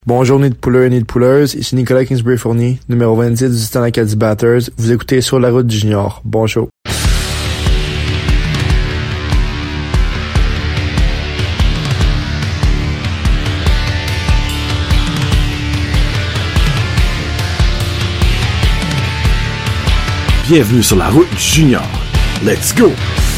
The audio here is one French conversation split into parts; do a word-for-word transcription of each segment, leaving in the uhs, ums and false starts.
Bonjour nid de pouleurs et nid de pouleuses, ici Nicolas Kingsbury-Fournier, numéro vingt-six du Titan Acadie Batters. Vous écoutez Sur la route du junior. Bon show. Bienvenue sur la route du junior. Let's go!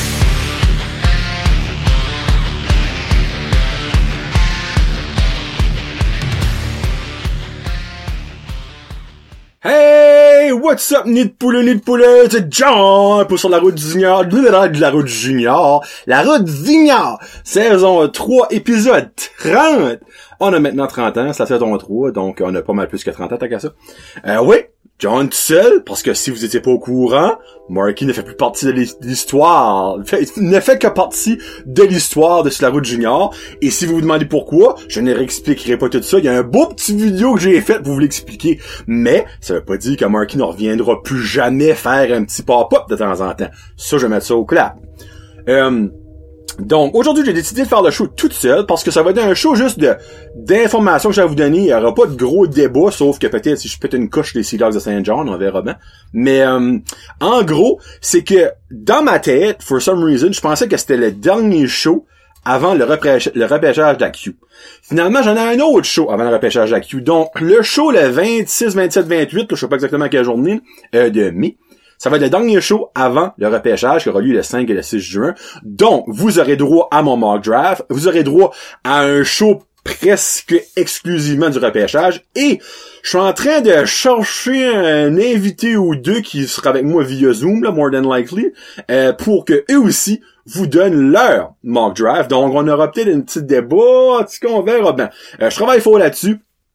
Hey! What's up, nid de poule, nid de poule? C'est John pour sur la route du junior. De la route du junior. La route du junior. Saison trois, épisode trente. On a maintenant trente ans, c'est la saison trois, donc on a pas mal plus que trente ans, t'as qu'à ça. Euh, oui. John tout seul, parce que si vous étiez pas au courant, Marky ne fait plus partie de l'histoire. Il ne fait que partie de l'histoire de Sur la route junior. Et si vous vous demandez pourquoi, je ne réexpliquerai pas tout ça. Il y a un beau petit vidéo que j'ai fait pour vous l'expliquer. Mais, ça veut pas dire que Marky ne reviendra plus jamais faire un petit pop-up de temps en temps. Ça, je vais mettre ça au clap. Euh... Donc, aujourd'hui, j'ai décidé de faire le show toute seule parce que ça va être un show juste de d'informations que je vais vous donner. Il n'y aura pas de gros débat, sauf que peut-être si je pète une couche des Sea Dogs de Saint John, on verra bien. Mais euh, en gros, c'est que dans ma tête, for some reason, je pensais que c'était le dernier show avant le, repêche, le repêchage de la Q. Finalement, j'en ai un autre show avant le repêchage de la Q. Donc, le show le vingt-six, vingt-sept, vingt-huit, je sais pas exactement quelle journée, euh, de mai. Ça va être le dernier show avant le repêchage qui aura lieu le cinq et le six juin. Donc, vous aurez droit à mon mock draft. Vous aurez droit à un show presque exclusivement du repêchage. Et je suis en train de chercher un invité ou deux qui sera avec moi via Zoom, là, more than likely, euh, pour que eux aussi vous donnent leur mock draft. Donc, on aura peut-être une petite débat. En tout cas, on verra bien. Euh, je travaille fort là-dessus.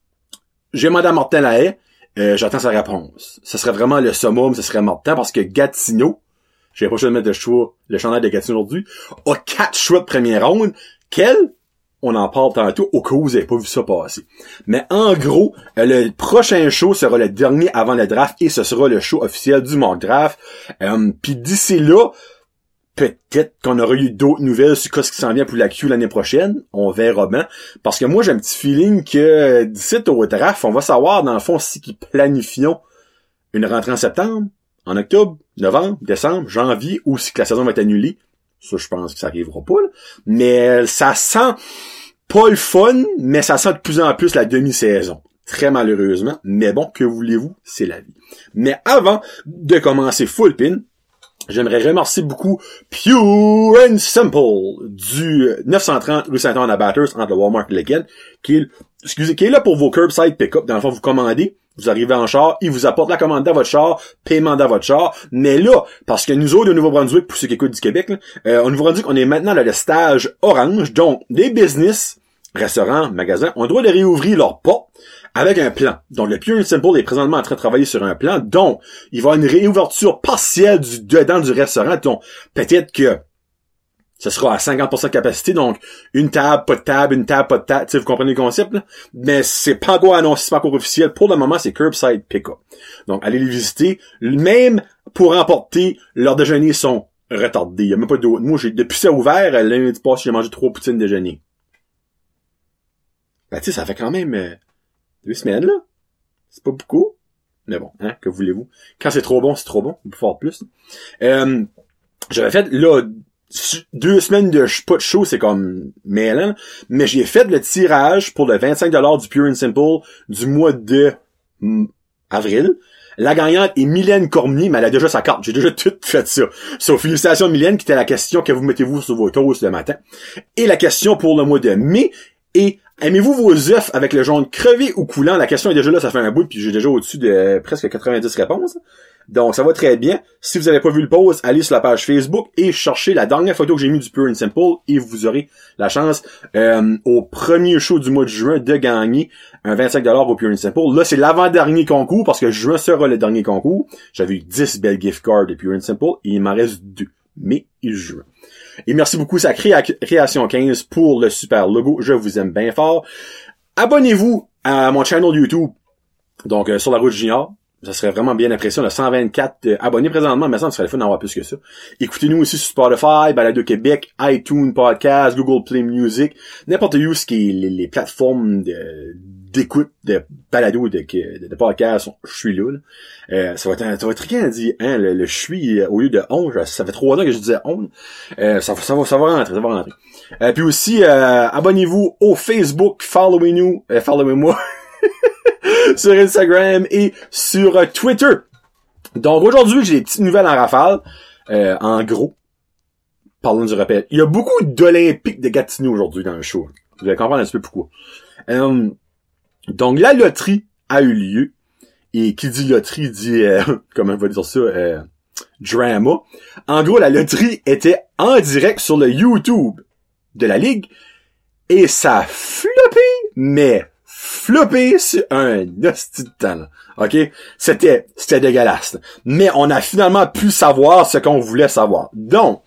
J'ai demandé à Martin Lahaye. Euh, j'attends sa réponse. Ce serait vraiment le summum, ce serait Martin, parce que Gatineau, j'ai pas le choix de mettre le choix, le chandail de Gatineau aujourd'hui, a quatre choix de première ronde. Quel? On en parle tantôt, au cas où vous n'avez pas vu ça passer. Mais en gros, le prochain show sera le dernier avant le draft, et ce sera le show officiel du mock draft. Euh, Puis d'ici là, peut-être qu'on aura eu d'autres nouvelles sur ce qui s'en vient pour la Q l'année prochaine. On verra bien. Parce que moi, j'ai un petit feeling que d'ici au draft, on va savoir, dans le fond, si qu'ils planifions une rentrée en septembre, en octobre, novembre, décembre, janvier, ou si que la saison va être annulée. Ça, je pense que ça arrivera pas, là. Mais ça sent pas le fun, mais ça sent de plus en plus la demi-saison. Très malheureusement. Mais bon, que voulez-vous? C'est la vie. Mais avant de commencer full pin, j'aimerais remercier beaucoup Pure and Simple du neuf cent trente rue Saint-Anne à Bathurst entre le Walmart et le Legend, qui est, excusez, qui est là pour vos curbside pick-up. Dans le fond, vous commandez, vous arrivez en char, ils vous apportent la commande dans votre char, paiement dans votre char. Mais là, parce que nous autres, au Nouveau-Brunswick, pour ceux qui écoutent du Québec, là, euh, au Nouveau-Brunswick, on est maintenant dans le stage orange. Donc, les business, restaurants, magasins, ont le droit de réouvrir leurs portes avec un plan. Donc, le Pure and Simple est présentement en train de travailler sur un plan. Donc, il va y avoir une réouverture partielle du dedans du restaurant. Donc, peut-être que ce sera à cinquante pour cent de capacité. Donc, une table, pas de table, une table, pas de table. Tu sais, vous comprenez le concept, là? Mais c'est pas encore annoncé, c'est pas encore officiel. Pour le moment, c'est curbside pick-up. Donc, allez les visiter. Même pour emporter, leurs déjeuners sont retardés. Il n'y a même pas d'autre. Moi, j'ai, depuis ça ouvert, lundi passé, j'ai mangé trois poutines déjeuner. Ben, tu sais, ça fait quand même euh, deux semaines, là. C'est pas beaucoup. Mais bon, hein, que voulez-vous? Quand c'est trop bon, c'est trop bon. On peut faire plus. Euh, j'avais fait, là, deux semaines de pas de show, c'est comme mêlant. Mais j'ai fait le tirage pour le vingt-cinq dollars du Pure and Simple du mois de mm, avril. La gagnante est Mylène Cormier, mais elle a déjà sa carte. J'ai déjà tout fait ça. Sauf félicitations Mylène, qui était la question que vous mettez-vous sur vos toasts le matin. Et la question pour le mois de mai est: aimez-vous vos œufs avec le jaune crevé ou coulant? La question est déjà là, ça fait un bout, puis j'ai déjà au-dessus de presque quatre-vingt-dix réponses. Donc, ça va très bien. Si vous n'avez pas vu le post, allez sur la page Facebook et cherchez la dernière photo que j'ai mis du Pure and Simple et vous aurez la chance, euh, au premier show du mois de juin, de gagner un vingt-cinq dollars au Pure and Simple. Là, c'est l'avant-dernier concours parce que juin sera le dernier concours. J'avais eu dix belles gift cards de Pure and Simple et il m'en reste deux. Mai et juin. Et merci beaucoup à Créa- Création quinze pour le super logo. Je vous aime bien fort. Abonnez-vous à mon channel YouTube. Donc, euh, sur la route junior. Ça serait vraiment bien apprécié. On a cent vingt-quatre euh, abonnés présentement, mais ça, ça serait le fun d'en avoir plus que ça. Écoutez-nous aussi sur Spotify, Balado Québec, iTunes Podcast, Google Play Music, n'importe où ce qui est les, les plateformes de, d'écoute de balado de, de, de podcast, je suis là, là. Euh, ça va être, ça va être triquant à dire, hein, le, le je suis, au lieu de on, ça fait trois ans que je disais on, euh, ça, ça va, ça va rentrer, ça va rentrer. Euh, puis aussi, euh, abonnez-vous au Facebook, followez-nous, euh, followez-moi, sur Instagram et sur euh, Twitter. Donc, aujourd'hui, j'ai des petites nouvelles en rafale, euh, en gros. Parlons du rappel. Il y a beaucoup d'Olympiques de Gatineau aujourd'hui dans le show. Vous allez comprendre un petit peu pourquoi. Euh, donc, la loterie a eu lieu. Et qui dit loterie dit, euh, comment on va dire ça, euh, drama. En gros, la loterie était en direct sur le YouTube de la Ligue. Et ça a floppé, mais floppé sur un hostie de temps. OK? C'était, c'était dégueulasse. Mais on a finalement pu savoir ce qu'on voulait savoir. Donc,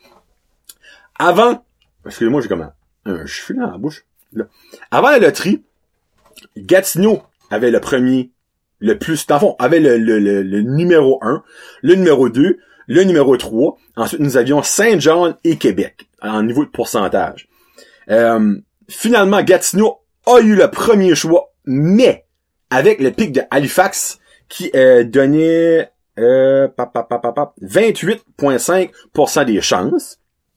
avant, excusez-moi, j'ai comme un, un cheveu dans la bouche. Là. Avant la loterie, Gatineau avait le premier, le plus, dans le fond, avait le, le, le, le numéro un, le numéro deux, le numéro trois. Ensuite, nous avions Saint-Jean et Québec, en niveau de pourcentage. Euh, finalement, Gatineau a eu le premier choix, mais avec le pic de Halifax qui euh, donnait euh, pap, pap, pap, pap, vingt-huit virgule cinq pour cent des chances.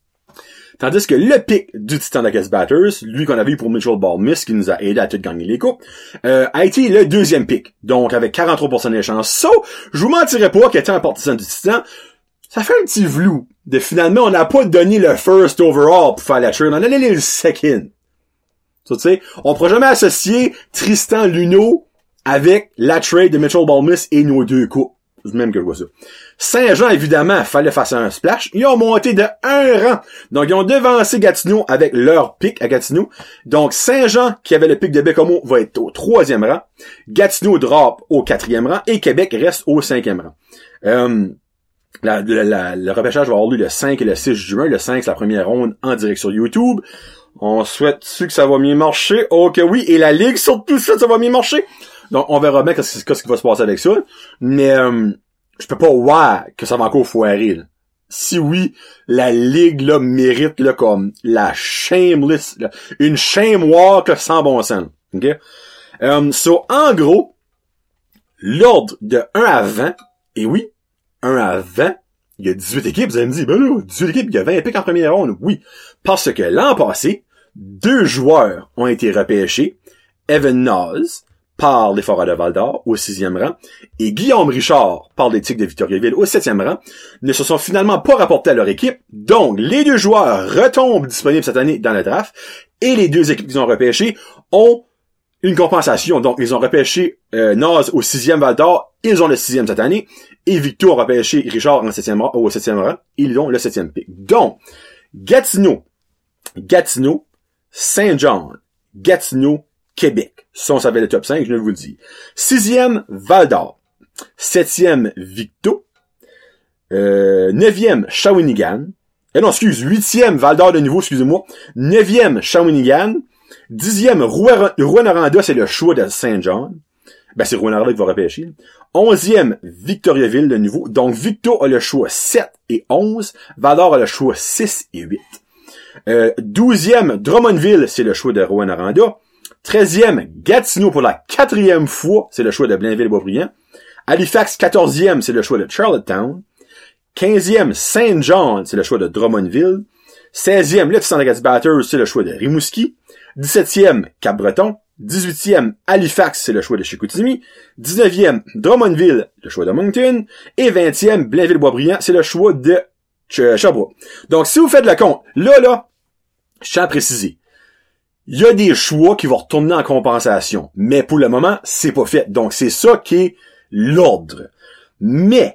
Tandis que le pic du Titan de Batters, lui qu'on avait eu pour Mitchell Baldmiss, qui nous a aidé à tout gagner les coupes, euh, a été le deuxième pic. Donc, avec quarante-trois pour cent des chances. So, je vous mentirais pas qu'étant un partisan du Titan, ça fait un petit vlou de finalement, on n'a pas donné le first overall pour faire la trade. On a donné le second. So, tu sais, on pourra jamais associer Tristan Luneau avec la trade de Mitchell Baldmiss et nos deux coupes. C'est même que je vois ça. Saint-Jean, évidemment, fallait faire un splash. Ils ont monté de un rang. Donc, ils ont devancé Gatineau avec leur pic à Gatineau. Donc, Saint-Jean, qui avait le pic de Bécomo, va être au troisième rang. Gatineau drop au quatrième rang. Et Québec reste au cinquième rang. Euh, la, la, la, le repêchage va avoir lieu le cinq et le six juin. Le cinq, c'est la première ronde en direct sur YouTube. On souhaite-tu que ça va mieux marcher? Oh que oui. Et la Ligue, surtout ça, ça va mieux marcher. Donc, on verra bien qu'est-ce, qu'est-ce qui va se passer avec ça. Mais, euh, je peux pas voir que ça va encore foirer, là. Si oui, la Ligue, là, mérite, là, comme, la shameless, là, une shame walk, là, sans bon sens. OK? Um, so, en gros, l'ordre de un à vingt, et oui, un à vingt, il y a dix-huit équipes, vous allez me dire, ben là, dix-huit équipes, il y a vingt pics en première ronde. Oui. Parce que l'an passé, deux joueurs ont été repêchés. Evan Naz, par les Foreurs de Val-d'Or au sixième rang, et Guillaume Richard par les Tigres de Victoriaville au septième rang, ne se sont finalement pas rapportés à leur équipe. Donc, les deux joueurs retombent disponibles cette année dans le draft, et les deux équipes qu'ils ont repêchées ont une compensation. Donc, ils ont repêché euh, Naz au sixième Val-d'Or, ils ont le sixième cette année, et Victor a repêché Richard en septième rang, au septième rang, ils ont le septième pick. Donc, Gatineau, Gatineau, Saint-Jean, Gatineau, Québec. Ça, on savait le top cinq, je ne vous le dis. Sixième, Val-d'Or. Septième, Victo. Euh, neuvième, Shawinigan. Eh non, excuse, huitième, Val-d'Or de nouveau, excusez-moi. Neuvième, Shawinigan. Dixième, Rouyn-Noranda, c'est le choix de Saint-Jean. Ben, c'est Rouyn-Noranda qui va repêcher. Onzième, Victoriaville de nouveau. Donc, Victo a le choix sept et onze. Val-d'Or a le choix six et huit. Euh, douzième, Drummondville, c'est le choix de Rouyn-Noranda. treizième, Gatineau pour la quatrième fois, c'est le choix de Blainville-Boisbriand. Halifax, quatorzième, c'est le choix de Charlottetown. quinzième, Saint-Jean, c'est le choix de Drummondville. seizième, le Titan de Batters, c'est le choix de Rimouski. dix-septième, Cap-Breton. dix-huitième, Halifax, c'est le choix de Chicoutimi. dix-neuvième, Drummondville, le choix de Moncton. Et vingtième, Blainville-Boisbriand, c'est le choix de Ch- Sherbrooke. Donc, si vous faites le compte, là, là, je tiens à préciser. Il y a des choix qui vont retourner en compensation. Mais pour le moment, c'est pas fait. Donc, c'est ça qui est l'ordre. Mais,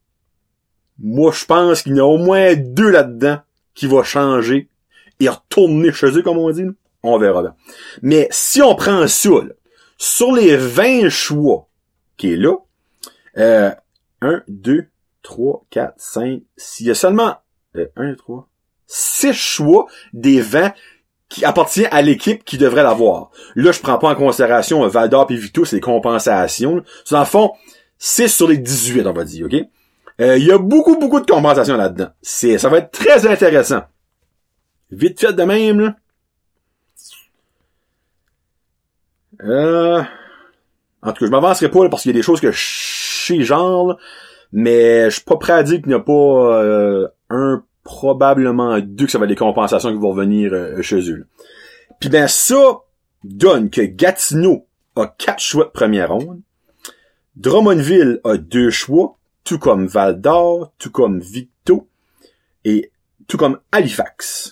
moi, je pense qu'il y en a au moins deux là-dedans qui vont changer et retourner chez eux, comme on dit. On verra bien. Mais, si on prend ça, là, sur les vingt choix qui est là, euh, un, deux, trois, quatre, cinq, six, il y a seulement euh, un, trois, six choix des vingt qui appartient à l'équipe qui devrait l'avoir. Là, je prends pas en considération Val-d'Or et Victo, c'est des compensations. Dans le fond, six sur les dix-huit, on va dire, OK? Euh, il y a beaucoup, beaucoup de compensations là-dedans. C'est, ça va être très intéressant. Vite fait de même, là. Euh... En tout cas, je m'avancerai pas là, parce qu'il y a des choses que je sais genre, là, mais je suis pas prêt à dire qu'il n'y a pas euh, un, probablement deux, que ça va être des compensations qui vont revenir euh, chez eux. Puis ben ça donne que Gatineau a quatre choix de première ronde, Drummondville a deux choix, tout comme Val-d'Or, tout comme Victo, et tout comme Halifax.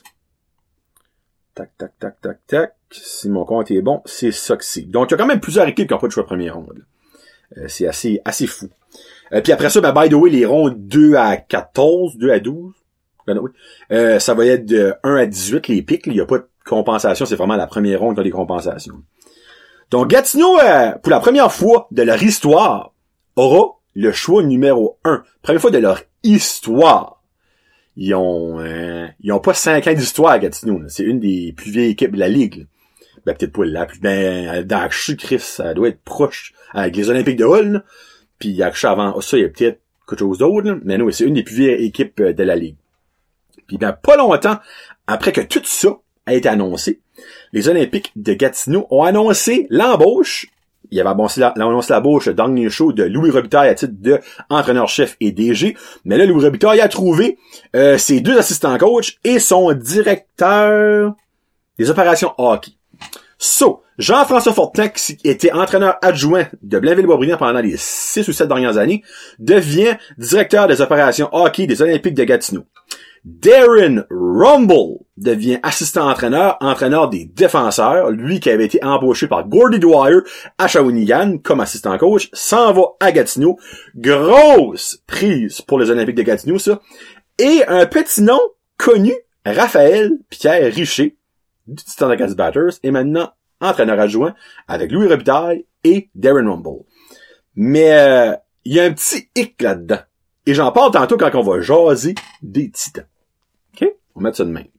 Tac, tac, tac, tac, tac. Si mon compte est bon, c'est ça que c'est. Donc, il y a quand même plusieurs équipes qui n'ont pas de choix de première ronde. Euh, c'est assez assez fou. Euh, puis après ça, ben, by the way, les rondes deux à quatorze, deux à douze, ben, oui. euh, ça va être de un à dix-huit, les pics. Il n'y a pas de compensation, c'est vraiment la première ronde qui a des compensations. Donc, Gatineau, euh, pour la première fois de leur histoire, aura le choix numéro un. Première fois de leur histoire. Ils ont euh, ils ont pas cinq ans d'histoire à Gatineau. Là. C'est une des plus vieilles équipes de la Ligue. Là. Ben, peut-être pas la plus... Ben, dans Chris, ça doit être proche avec les Olympiques de Hull. Là. Puis avant ça, il y a peut-être quelque chose d'autre. Là. Mais non, c'est une des plus vieilles équipes de la Ligue. Puis ben, pas longtemps après que tout ça a été annoncé, les Olympiques de Gatineau ont annoncé l'embauche. Il avait annoncé l'embauche d'Agné Chaud de Louis Robitaille à titre de entraîneur-chef et D G. Mais là, Louis Robitaille a trouvé euh, ses deux assistants coachs et son directeur des opérations hockey. So, Jean-François Fortin, qui était entraîneur adjoint de Blainville-Boisbriand pendant les six ou sept dernières années, devient directeur des opérations hockey des Olympiques de Gatineau. Darren Rumble devient assistant-entraîneur, entraîneur des défenseurs, lui qui avait été embauché par Gordy Dwyer à Shawinigan comme assistant-coach, s'en va à Gatineau. Grosse prise pour les Olympiques de Gatineau, ça. Et un petit nom connu, Raphaël Pierre Richer, du Titan Acadie Batters, est maintenant entraîneur adjoint avec Louis Robitaille et Darren Rumble. Mais euh, il y a un petit hic là-dedans. Et j'en parle tantôt quand on va jaser des Titans. OK? On va mettre ça de même.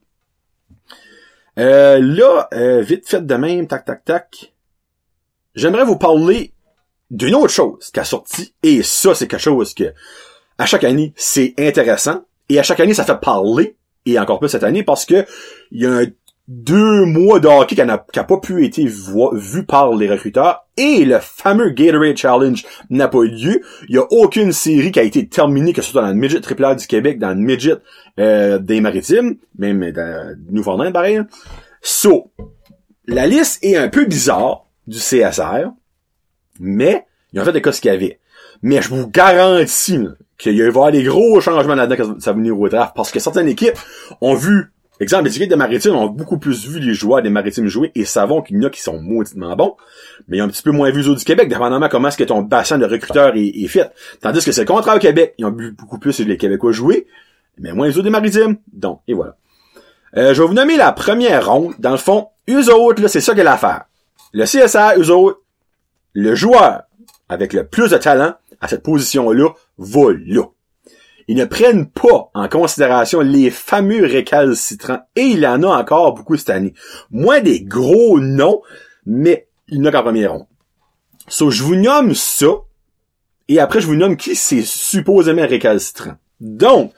Euh, là, euh, vite fait de même, tac, tac, tac. J'aimerais vous parler d'une autre chose qui a sorti. Et ça, c'est quelque chose que, à chaque année, c'est intéressant. Et à chaque année, ça fait parler. Et encore plus cette année, parce que il y a un deux mois de hockey qui n'a pas pu être vu, vu par les recruteurs et le fameux Gatorade Challenge n'a pas eu lieu. Il y a aucune série qui a été terminée, que ce soit dans le midget triple A du Québec, dans le midget euh, des Maritimes, même dans Newfoundland, pareil. So, la liste est un peu bizarre du C S R, mais ils ont fait des cas ce qu'il y avait. Mais je vous garantis là, qu'il va y avoir des gros changements là-dedans quand ça va venir au draft, parce que certaines équipes ont vu. Exemple, les équipes de Maritimes ont beaucoup plus vu les joueurs des Maritimes jouer et savons qu'il y en a qui sont mauditement bons, mais ils ont un petit peu moins vu les autres du Québec, dépendamment comment est-ce que ton bassin de recruteurs est, est fait. Tandis que c'est le contraire au Québec. Ils ont vu beaucoup plus les Québécois jouer, mais moins les autres des Maritimes. Donc, et voilà. Euh, je vais vous nommer la première ronde. Dans le fond, eux autres, là, c'est ça qu'est l'affaire. Le C S R, eux autres, le joueur avec le plus de talent à cette position-là va là. Ils ne prennent pas en considération les fameux récalcitrants. Et il y en a encore beaucoup cette année. Moins des gros noms, mais il n'y en a qu'en première ronde. So, je vous nomme ça. Et après, je vous nomme qui c'est supposément récalcitrant. Donc,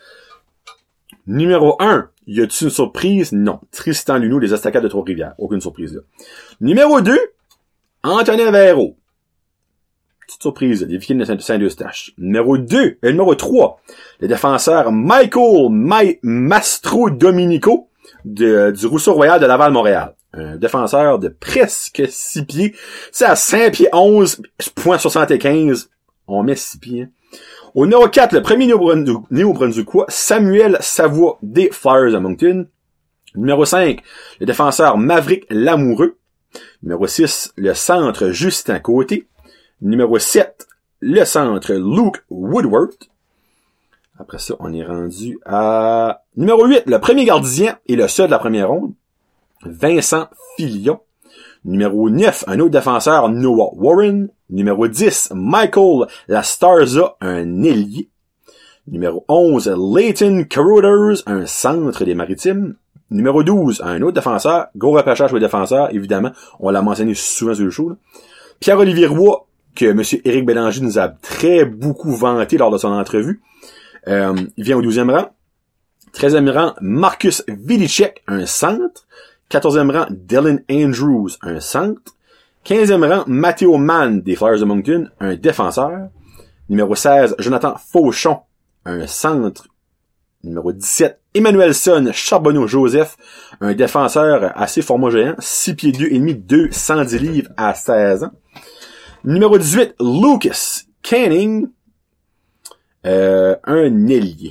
numéro un, y a-t-il une surprise? Non. Tristan Luneau des Estacades de Trois-Rivières. Aucune surprise là. Numéro deux, Antonin Véro. Petite surprise, les Vikings de Saint-Eustache. Numéro deux, et numéro trois, le défenseur Michael Ma- Mastro Dominico de, du Rousseau Royal de Laval-Montréal. Un défenseur de presque six pieds. C'est à cinq pieds onze, point soixante-quinze. On met six pieds. Hein. Au numéro quatre, le premier néo-brunswickois, Samuel Savoie des Flyers de Moncton. Numéro cinq, le défenseur Maverick Lamoureux. Numéro six, le centre Justin Côté. Numéro sept, le centre Luke Woodward. Après ça, on est rendu à... Numéro huit, le premier gardien et le seul de la première ronde, Vincent Filion. Numéro neuf, un autre défenseur, Noah Warren. Numéro dix, Michael Lastarza, un ailier. Numéro onze, Leighton Carothers, un centre des Maritimes. Numéro douze, un autre défenseur, gros repêchage pour les défenseurs, évidemment, on l'a mentionné souvent sur le show. Là. Pierre-Olivier Roy, que M. Éric Bélanger nous a très beaucoup vanté lors de son entrevue. Euh, il vient au douzième rang. treizième rang, Marcus Vilicek, un centre. quatorzième rang, Dylan Andrews, un centre. quinzième rang, Matteo Mann des Flyers de Moncton, un défenseur. Numéro seize, Jonathan Fauchon, un centre. Numéro dix-sept, Emmanuelson Charbonneau-Joseph, un défenseur assez format géant, six pieds deux et demi, deux cent dix livres à seize ans. Numéro dix-huit, Lucas Canning, euh, un ailier.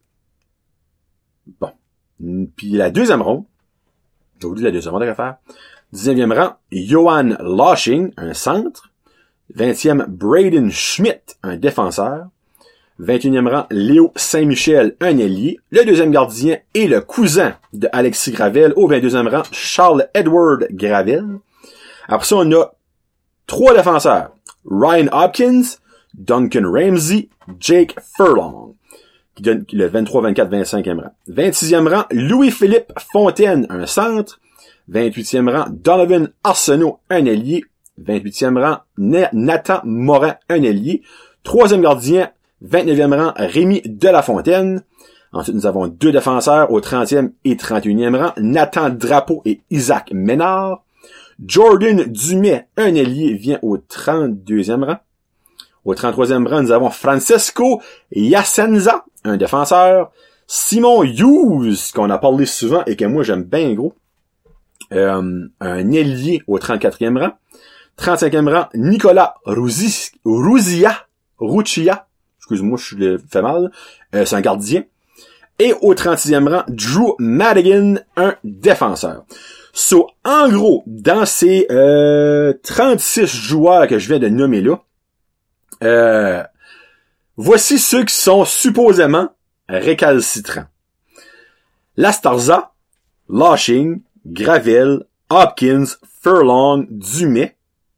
Bon. Puis la deuxième ronde, j'ai oublié la deuxième ronde à faire. Dixième rang, Johan Loshing, un centre. Vingtième, Braden Schmidt, un défenseur. vingt-et-unième rang, Léo Saint-Michel, un ailier. Le deuxième gardien est le cousin de Alexis Gravel. Au vingt-deuxième rang, Charles Edward Gravel. Après ça, on a trois défenseurs. Ryan Hopkins, Duncan Ramsey, Jake Furlong, qui donne le vingt-trois, vingt-quatre, vingt-cinquième rang. vingt-sixième rang, Louis-Philippe Fontaine, un centre. vingt-huitième rang, Donovan Arsenault, un ailier. vingt-huitième rang, Nathan Morin, un ailier. Troisième gardien, vingt-neuvième rang, Rémi Delafontaine. Ensuite, nous avons deux défenseurs au trentième et trente-et-unième rang, Nathan Drapeau et Isaac Ménard. Jordan Dumais, un ailier, vient au trente-deuxième rang. Au trente-troisième rang, nous avons Francesco Yacenza, un défenseur. Simon Hughes, qu'on a parlé souvent et que moi j'aime bien gros. Euh, un ailier au trente-quatrième rang. trente-cinquième rang, Nicolas Rouzis, Rouzia, Ruccia. Excuse-moi, je le fais mal. Euh, c'est un gardien. Et au trente-sixième rang, Drew Madigan, un défenseur. So, en gros, dans ces euh, trente-six joueurs que je viens de nommer là, euh, voici ceux qui sont supposément récalcitrants. Lastarza, Loshing, Gravel, Hopkins, Furlong, Dumais,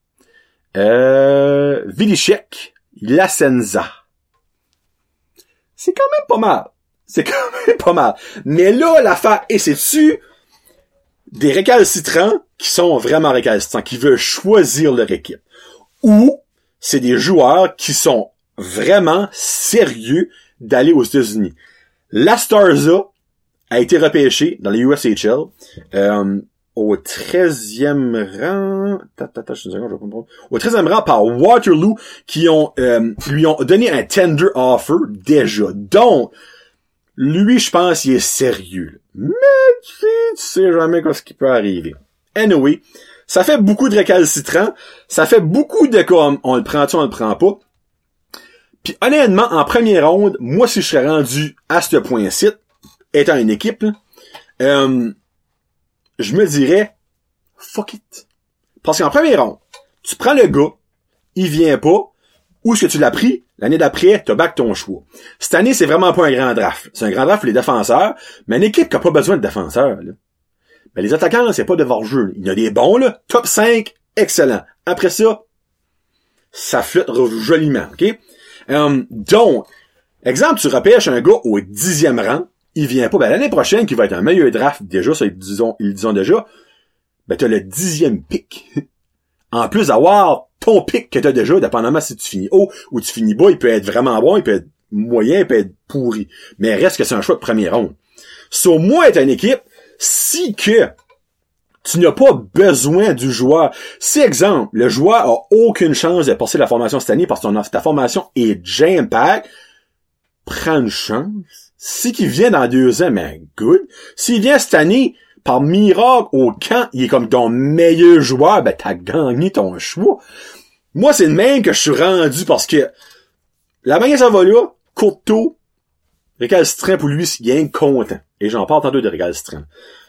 euh, Vilichek, Lacenza. C'est quand même pas mal. C'est quand même pas mal. Mais là, l'affaire, et c'est-tu des récalcitrants qui sont vraiment récalcitrants, qui veulent choisir leur équipe? Ou c'est des joueurs qui sont vraiment sérieux d'aller aux États-Unis? Lastarza a été repêché dans les U S H L euh, au treizième rang. Tata, je sais pas, je vais pas au treizième rang par Waterloo, qui ont euh, lui ont donné un tender offer déjà. Donc, lui, je pense, il est sérieux. Mais tu sais jamais ce qui peut arriver. Anyway, ça fait beaucoup de récalcitrants. Ça fait beaucoup de comme on le prend-tu, on le prend pas. Puis honnêtement, en première ronde, moi, si je serais rendu à ce point-ci, étant une équipe, là, euh, je me dirais fuck it. Parce qu'en première ronde, tu prends le gars, il vient pas, où est-ce que tu l'as pris? L'année d'après, t'as back ton choix. Cette année, c'est vraiment pas un grand draft. C'est un grand draft pour les défenseurs, mais une équipe qui a pas besoin de défenseurs, là. Ben, les attaquants, là, c'est pas devoir jeu. Il y a des bons, là. Top cinq, excellent. Après ça, ça flotte joliment, ok? Um, donc, exemple, tu repêches un gars au dixième rang, il vient pas, ben, l'année prochaine, qui va être un meilleur draft, déjà, ça, ils disons, ils disons déjà, ben, t'as le dixième pick. En plus d'avoir ton pick que t'as déjà, dépendamment si tu finis haut ou tu finis bas, il peut être vraiment bon, il peut être moyen, il peut être pourri. Mais reste que c'est un choix de première ronde. Sur moi, être une équipe, si que tu n'as pas besoin du joueur, si exemple, le joueur a aucune chance de passer la formation cette année parce que ton, ta formation est jam-pack, prends une chance. Si qu'il vient dans deux ans, ben good. S'il vient cette année, par miracle, au camp, il est comme ton meilleur joueur, ben t'as gagné ton choix. Moi, c'est le même que je suis rendu parce que la manière ça va là, Courteau, récalcitrant pour lui, il est content. Et j'en parle tantôt de récalcitrant.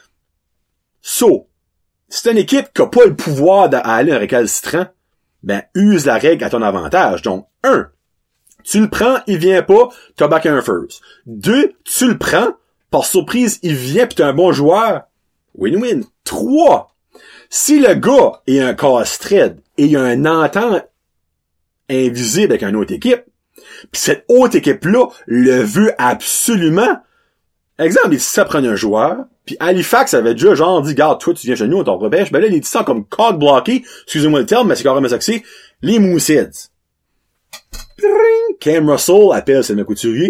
So, si t'as une équipe qui a pas le pouvoir d'aller un récalcitrant, ben use la règle à ton avantage. Donc, un, tu le prends, il vient pas, t'as back un first. Deux, tu le prends, par surprise, il vient pis t'es un bon joueur. Win-win. Trois, si le gars est un casse-trade et il y a un entente invisible avec une autre équipe, pis cette autre équipe-là le veut absolument, exemple, si ça prend un joueur, puis Halifax avait déjà genre dit, garde, toi, tu viens chez nous, on t'en repêche, ben là, il dit ça comme code bloqué, excusez-moi le terme, mais c'est carrément ça que c'est, les Mooseheads. Cam Russell appelle Sylvain Couturier.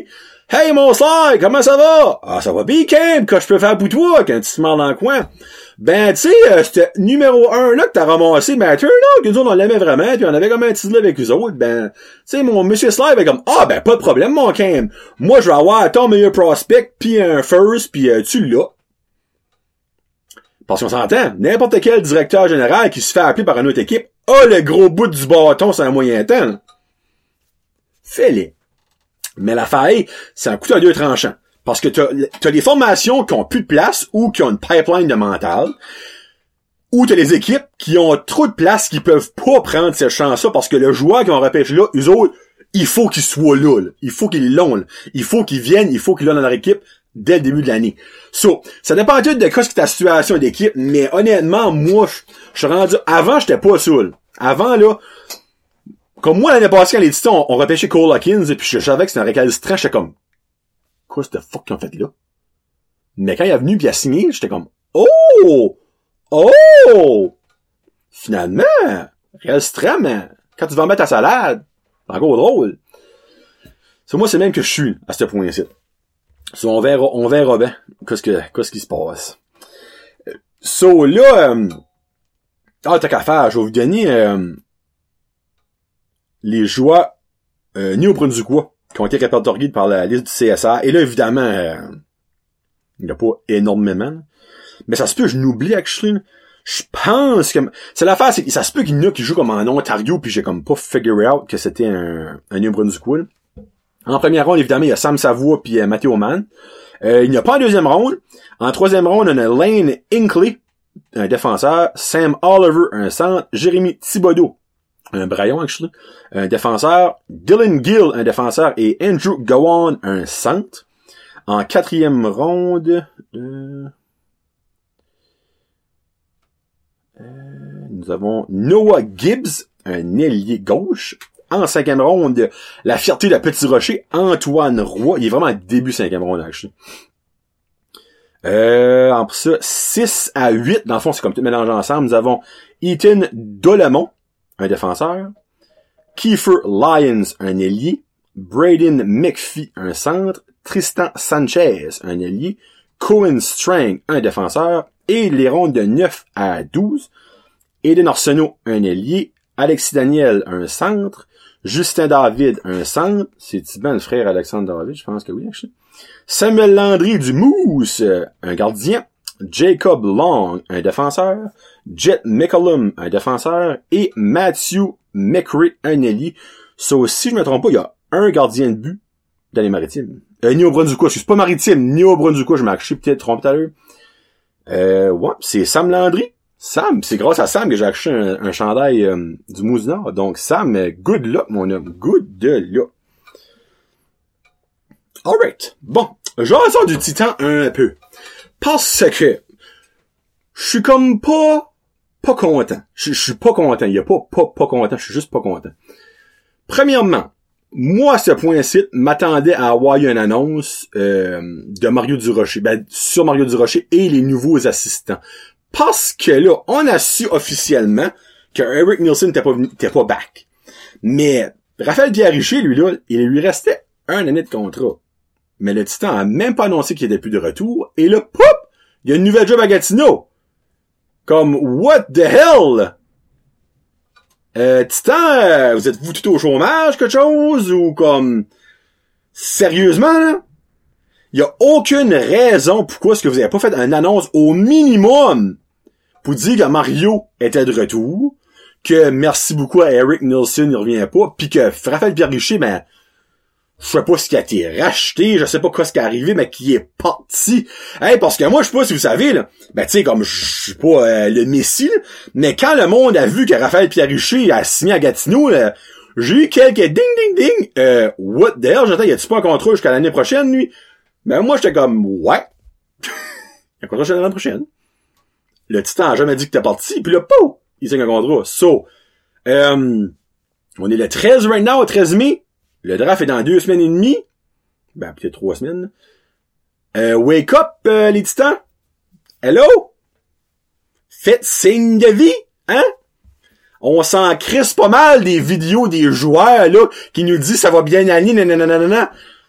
Hey, mon Sly, comment ça va? Ah, ça va bien, Ken, que je peux faire pour toi quand tu te mords dans le coin? Ben, tu sais, euh, c'était numéro un, là, que t'as ramassé, ben, turn out, que nous autres, on l'aimait vraiment, puis on avait comme un petit avec eux autres, ben, tu sais, mon monsieur Sly avait comme, ah, ben, pas de problème, mon Ken. Moi, je vais avoir ton meilleur prospect, puis un first, puis euh, tu l'as. Parce qu'on s'entend, n'importe quel directeur général qui se fait appeler par une autre équipe a le gros bout du bâton sur un moyen temps, là. Fais-les. Mais l'affaire, c'est un couteau à deux tranchants. Parce que t'as, t'as des formations qui ont plus de place ou qui ont une pipeline de mental. Ou t'as des équipes qui ont trop de place qui peuvent pas prendre cette chance-là parce que le joueur qui va repêcher là, eux autres, il faut qu'ils soient là, là. Il faut qu'ils l'ont, là. Il faut qu'ils viennent, il faut qu'ils l'ont dans leur équipe dès le début de l'année. So, ça dépend tout de quoi c'est ta situation d'équipe, mais honnêtement, moi, je suis rendu, avant, j'étais pas saoul. Avant, là, comme moi, l'année passée, quand les Titans ont, ont repêché Cole Hawkins, et puis je savais que c'était un récalcitrant, j'étais comme, quoi, c'est the fuck qu'ils ont fait là? Mais quand il est venu pis il a signé, j'étais comme, oh! Oh! Finalement, récalcitrant, mais quand tu vas en mettre ta salade, c'est encore drôle. C'est moi, c'est même que je suis, à ce point-ci. So, on verra, on verra bien, qu'est-ce que, qu'est-ce qui se passe. So, là, euh, ah, t'as qu'à faire, je vais vous donner, euh, les joueurs euh, néo-brunswickois qui ont été répertoriés par la liste du C S R. Et là, évidemment, euh, il n'y a pas énormément. Mais ça se peut que je n'oublie, actually. Je pense que... C'est l'affaire, c'est que ça se peut qu'il y en a qui jouent comme en Ontario, puis j'ai comme pas figure out que c'était un, un néo-brunswickois. En première ronde, évidemment, il y a Sam Savoie puis euh, Matthew Mann. Euh, il n'y a pas en deuxième ronde. En troisième ronde, on a Lane Inkley, un défenseur, Sam Oliver, un centre, Jérémy Thibodeau, un braillon, actually, un défenseur, Dylan Gill, un défenseur, et Andrew Gowan, un centre. En quatrième ronde, euh, euh, nous avons Noah Gibbs, un ailier gauche. En cinquième ronde, la fierté de Petit Rocher, Antoine Roy. Il est vraiment début cinquième ronde, actually. Euh, en plus ça, six à huit, dans le fond, c'est comme tout mélangé ensemble. Nous avons Ethan Dolemont, un défenseur. Kiefer Lyons, un ailier. Braden McPhee, un centre. Tristan Sanchez, un ailier. Cohen Strang, un défenseur. Et les rondes de neuf à douze. Eden Arsenault, un ailier. Alexis Daniel, un centre. Justin David, un centre. C'est-tu bien le frère Alexandre David? Je pense que oui, actually. Samuel Landry du Moose, un gardien. Jacob Long, un défenseur. Jet McCollum, un défenseur. Et Matthew McRae, un ailier. Ça so, si je me trompe pas, il y a un gardien de but dans les maritimes. Euh, ni au Brunswick, je suis pas maritime, ni au Brunswick, je m'ai peut-être trompé tout à l'heure. Euh, ouais, c'est Sam Landry. Sam, c'est grâce à Sam que j'ai acheté un, un chandail euh, du Moose Nord. Donc Sam, good luck, mon homme. Good de luck. Alright. Bon, j'en du Titan un peu. Parce que je suis comme pas pas content. Je suis pas content. Il y a pas pas pas content. Je suis juste pas content. Premièrement, moi, à ce point-ci, m'attendais à avoir une annonce euh, de Mario Durocher. Ben, sur Mario Durocher et les nouveaux assistants. Parce que là, on a su officiellement que Eric Nielsen n'était pas, n'était pas back. Mais Raphaël Pierre-Richer, lui, là, il lui restait un année de contrat. Mais le Titan a même pas annoncé qu'il était plus de retour. Et là, pop! Il y a une nouvelle job à Gatineau. Comme, what the hell? Euh, Titan, euh, vous êtes-vous tout au chômage, quelque chose? Ou comme, sérieusement, là? Il y a aucune raison pourquoi est-ce que vous avez pas fait une annonce au minimum pour dire que Mario était de retour, que merci beaucoup à Eric Nielsen, il revient pas, pis que Raphaël Pierre-Richer, ben, je sais pas ce qui a été racheté, je sais pas quoi ce qui est arrivé, mais qui est parti. Hey, parce que moi, je sais pas si vous savez, là, ben, tu sais, comme, je suis pas euh, le messie, là, mais quand le monde a vu que Raphaël Pierre-Richer a signé à Gatineau, là, j'ai eu quelques ding, ding, ding, euh, what the hell, j'attends, y a-tu pas un contrat jusqu'à l'année prochaine, lui? Ben, moi, j'étais comme, ouais. Il y a un contrat jusqu'à l'année prochaine. Le Titan a jamais dit que t'es parti, puis là, pouf, il signe un contrat. So, euh, on est le treize right now, treize mai. Le draft est dans deux semaines et demie. Ben, peut-être trois semaines. Euh, wake up, euh, les Titans. Hello? Faites signe de vie, hein? On s'en crisse pas mal des vidéos des joueurs, là, qui nous disent ça va bien aller, nanana.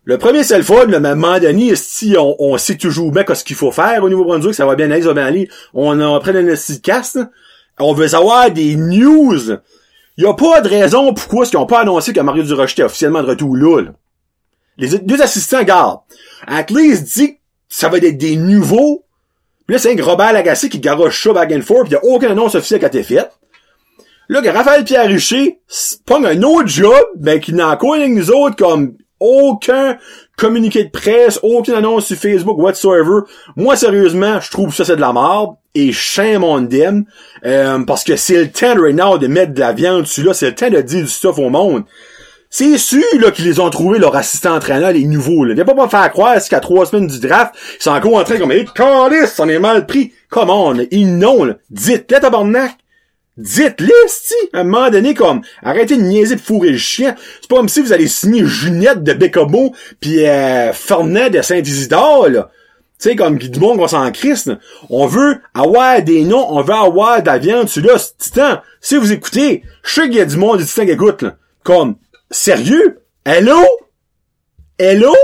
Le premier, c'est le fun, mais à un moment donné, si on, on sait toujours bien ce qu'il faut faire au Nouveau-Brunswick, ça va bien aller, ça va bien aller. On en prend un podcast, on veut savoir des news. Il y a pas de raison pourquoi ils n'ont pas annoncé que Mario Durocher était officiellement de retour là, là. Les deux assistants gardent. At least dit que ça va être des nouveaux. Puis là, c'est un Robert Lagacé qui garoche ça back and forth, pis il n'y a aucune annonce officielle qui a été faite. Là, que Raphaël Pierre Richer pogne un autre job, ben, qui n'a encore avec nous autres, comme aucun communiqué de presse, aucune annonce sur Facebook, whatsoever. Moi, sérieusement, je trouve ça c'est de la merde, et shame on them, euh, parce que c'est le temps right now de mettre de la viande dessus là, c'est le temps de dire du stuff au monde. C'est sûr, là, qu'ils les ont trouvé, leur assistant entraîneur, les nouveaux, là. Ils vont pas me faire croire qu'à trois semaines du draft, ils sont encore en train comme, hey, calice, on est mal pris. Come on, ils n'ont, là. Dites-le, tabarnak. Dites-le, c'ti. À un moment donné, comme, arrêtez de niaiser de fourrer le chien. C'est pas comme si vous allez signer Junette de Bécomo pis euh, Fernet de Saint-Isidore, là. Tu sais, comme, du monde qu'on s'en crisse, là. On veut avoir des noms, on veut avoir de la viande, celui-là, c'est titan. Si vous écoutez, je sais qu'il y a du monde du titan qui écoute, là. Comme, sérieux? Hello? Hello?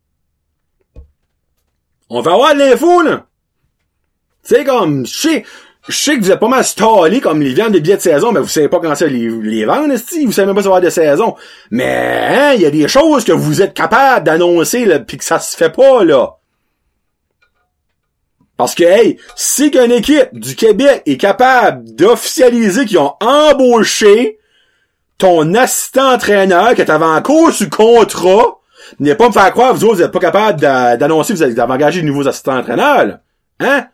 On va avoir de l'info, là. Tu sais, comme, je sais, je sais que vous êtes pas mal stallés comme les viandes de billets de saison, mais vous savez pas quand ça les, les vendre, esti, vous savez même pas savoir de saison. Mais, hein, il y a des choses que vous êtes capable d'annoncer, là, pis que ça se fait pas, là. Parce que, hey, si qu'une équipe du Québec est capable d'officialiser qu'ils ont embauché ton assistant-entraîneur que t'avais encore sous contrat, n'est pas me faire croire, vous autres, vous êtes pas capable d'annoncer que vous avez engagé de nouveaux assistants-entraîneurs, là. Hein?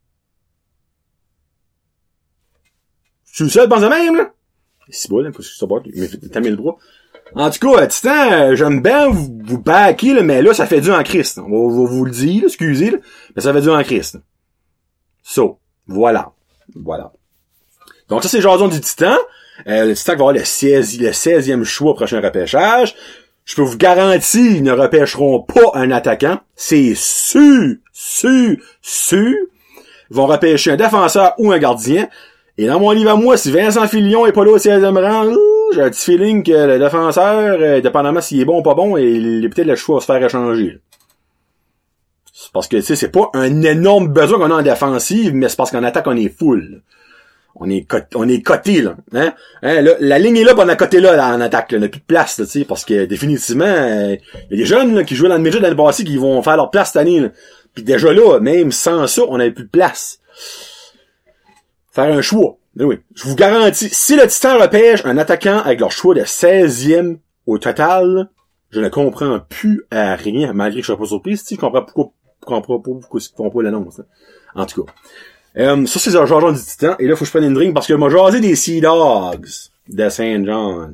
Je suis le seul, pense de même, là. C'est beau, là, faut que je supporte, t'as mis le bras. En tout cas, Titan, j'aime bien vous, vous backer, là, mais là, ça fait dur en Christ. On va, on va vous le dire, là, excusez, là, mais ça fait dur en Christ. So, voilà. Voilà. Donc ça, c'est Jason du Titan. Euh, le Titan va avoir le seizième, le seizième choix au prochain repêchage. Je peux vous garantir, ils ne repêcheront pas un attaquant. C'est sûr, sûr, sûr. Ils vont repêcher un défenseur ou un gardien. Et dans mon livre à moi, si Vincent Filion est pas là au seizième rang, j'ai un petit feeling que le défenseur, euh, dépendamment s'il est bon ou pas bon, il est peut-être le choix à se faire échanger. C'est parce que, tu sais, c'est pas un énorme besoin qu'on a en défensive, mais c'est parce qu'en attaque, on est full. On est coté, on est coté, là. Hein? Hein, là, la ligne est là, pis on a coté là, là, en attaque, là. On n'a plus de place, là, tu sais, parce que, définitivement, il euh, y a des jeunes, là, qui jouaient dans le midget l'année passée, qui vont faire leur place cette année, là. Pis déjà là, même sans ça, on n'avait plus de place. Faire un choix. Mais oui. Je vous garantis, si le Titan repêche un attaquant avec leur choix de seizième au total, je ne comprends plus à rien, malgré que je serais pas surpris, si je comprends pourquoi, comprends pas pourquoi ils font pas l'annonce, là. En tout cas. Euh, ça, c'est le genre du Titan. Et là, faut que je prenne une drink parce que m'a jasé des Sea Dogs de Saint-John.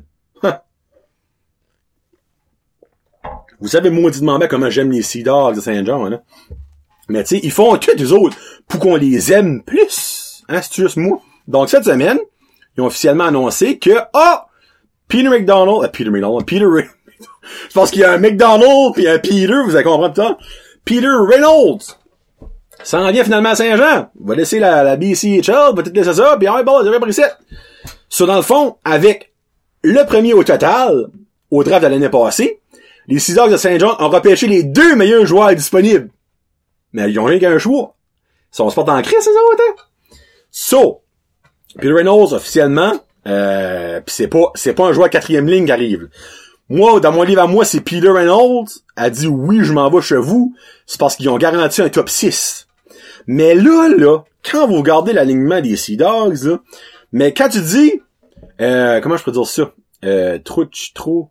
Vous savez mauditement bien comment j'aime les Sea Dogs de Saint-John, hein? Mais tu sais, ils font que des autres pour qu'on les aime plus. Hein, c'est juste moi. Donc, cette semaine, ils ont officiellement annoncé que, ah! Peter McDonald, euh, Peter McDonald, Peter Re- je pense qu'il y a un McDonald pis un Peter, vous allez comprendre plus tard. Peter Reynolds s'en vient finalement à Saint-Jean. Va laisser la, la B C H L, va tout laisser ça, pis ah, bon, j'avais pris ça. So, dans le fond, avec le premier au total, au draft de l'année passée, les Sea Dogs de Saint-Jean ont repêché les deux meilleurs joueurs disponibles. Mais ils ont rien qu'un choix. Ils sont sport en crise, ces autres, hein? So, Peter Reynolds, officiellement, euh, pis c'est pas, c'est pas un joueur quatrième ligne qui arrive. Moi, dans mon livre à moi, c'est Peter Reynolds a dit oui, je m'en vais chez vous. C'est parce qu'ils ont garanti un top six. Mais là, là, quand vous regardez l'alignement des Sea Dogs, là, mais quand tu dis, euh, comment je peux dire ça? Euh, trop, trop,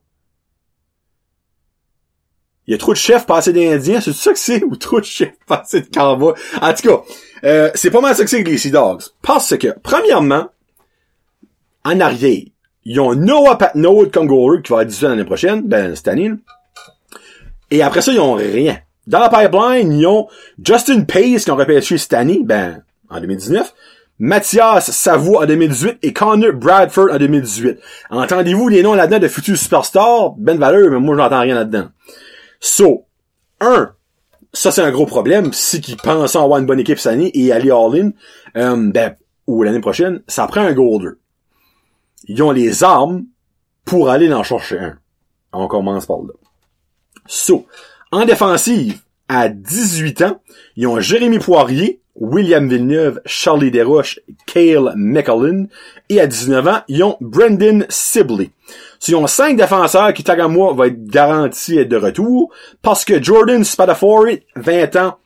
il y a trop de chefs passés d'Indiens, c'est ça que c'est? Ou trop de chefs passés de cowboys? En tout cas, euh, c'est pas mal ça que c'est avec les Sea Dogs. Parce que, premièrement, en arrière, ils ont Noah Patnaud comme goaler qui va être dix-huit l'année prochaine, ben, cette année, là. Et après ça, ils ont rien. Dans la pipeline, ils ont Justin Pace qui ont repêché cette année, ben, en deux mille dix-neuf, Mathias Savoie en deux mille dix-huit et Connor Bradford en deux mille dix-huit. Entendez-vous les noms là-dedans de futurs superstars? Ben valeur, mais moi, j'entends rien là-dedans. So, un, ça c'est un gros problème, si qu'ils pensent avoir une bonne équipe cette année et aller all-in, euh, ben, ou l'année prochaine, ça prend un golder. Ils ont les armes pour aller en chercher un. On commence par là. So, en défensive, à dix-huit ans, ils ont Jérémy Poirier, William Villeneuve, Charlie Desroches, Cale McCollum, et à dix-neuf ans, ils ont Brendan Sibley. So, ils ont cinq défenseurs qui, tant qu'à moi, vont être garantis de retour, parce que Jordan Spadafore, vingt ans,